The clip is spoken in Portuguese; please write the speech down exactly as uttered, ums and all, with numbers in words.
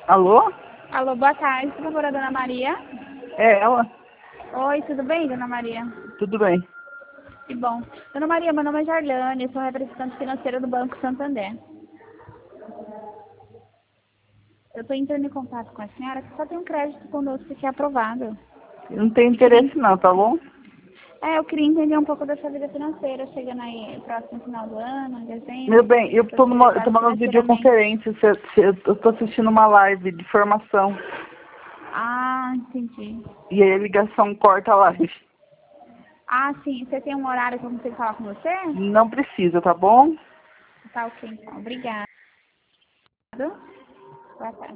Alô? Alô, boa tarde, por favor, a Dona Maria. É ela? Oi, tudo bem, Dona Maria? Tudo bem. Que bom. Dona Maria, meu nome é Jarlane, eu sou representante financeira do Banco Santander. Eu estou entrando em contato com a senhora que só tem um crédito conosco que é aprovado. Não tem E queria... interesse não, tá bom? É, eu queria entender um pouco da sua vida financeira, chegando aí próximo final do ano, em dezembro. Meu bem, eu Para tô te numa, eu tô ajudar numa financeiramente. videoconferência, cê- cê- eu tô assistindo uma live de formação. Ah, entendi. E aí a ligação corta a live. Ah, sim, você tem um horário que eu consigo falar com você? Não precisa, tá bom? Tá ok, então. Obrigada. Boa tarde.